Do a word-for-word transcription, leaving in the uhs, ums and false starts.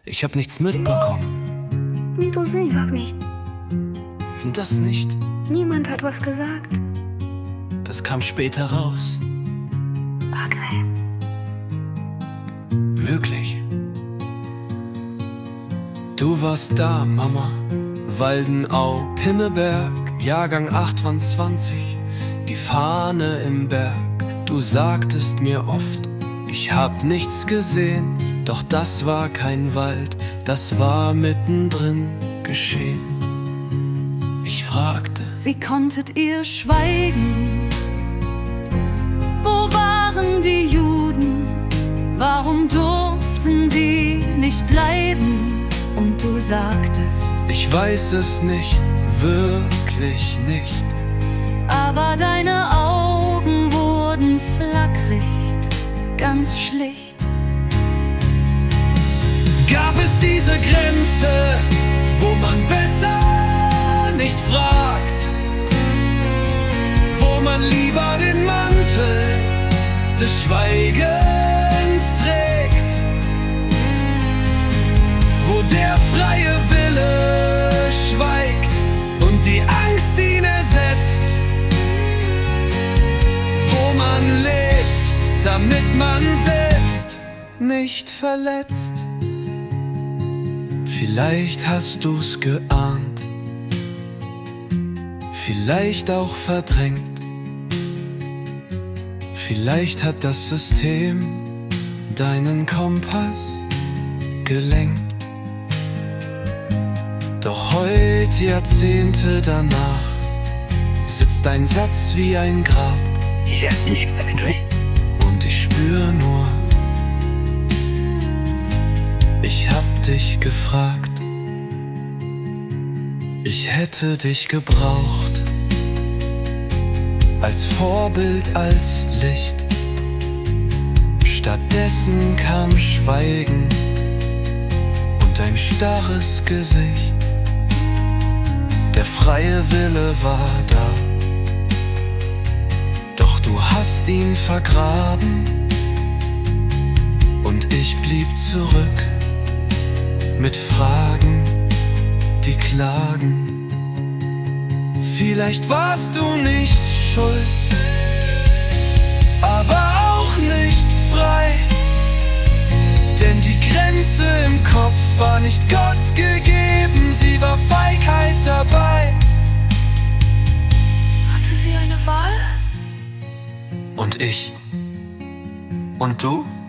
Ich hab nichts mitbekommen. Nee, du selber nicht. Das nicht. Niemand hat was gesagt. Das kam später raus. Okay. Wirklich. Du warst da, Mama. Waldenau, Pinneberg, Jahrgang achtundzwanzig. Die Fahne im Berg. Du sagtest mir oft, ich hab nichts gesehen. Doch das war kein Wald, das war mittendrin geschehen. Ich fragte, wie konntet ihr schweigen? Wo waren die Juden? Warum durften die nicht bleiben? Und du sagtest, ich weiß es nicht, wirklich nicht. aber deine Augen wurden flackrig, ganz schlicht. Gab es diese Grenze, wo man besser nicht fragt, wo man lieber den Mantel des Schweigens trägt, wo der freie Wille schweigt und die Angst ihn ersetzt, wo man lebt, damit man selbst nicht verletzt. Vielleicht hast du's geahnt, vielleicht auch verdrängt. Vielleicht hat das System deinen Kompass gelenkt. Doch heute, Jahrzehnte danach, sitzt dein Satz wie ein Grab. Und ich spür nur, ich hab dich gefragt, ich hätte dich gebraucht, als Vorbild, als Licht. Stattdessen kam Schweigen und ein starres Gesicht. Der freie Wille war da, doch du hast ihn vergraben und ich blieb zurück mit Fragen, die klagen. Vielleicht warst du nicht schuld, aber auch nicht frei, denn die Grenze im Kopf war nicht Gott gegeben, sie war Feigheit dabei. Hatte sie eine Wahl? Und ich? Und du?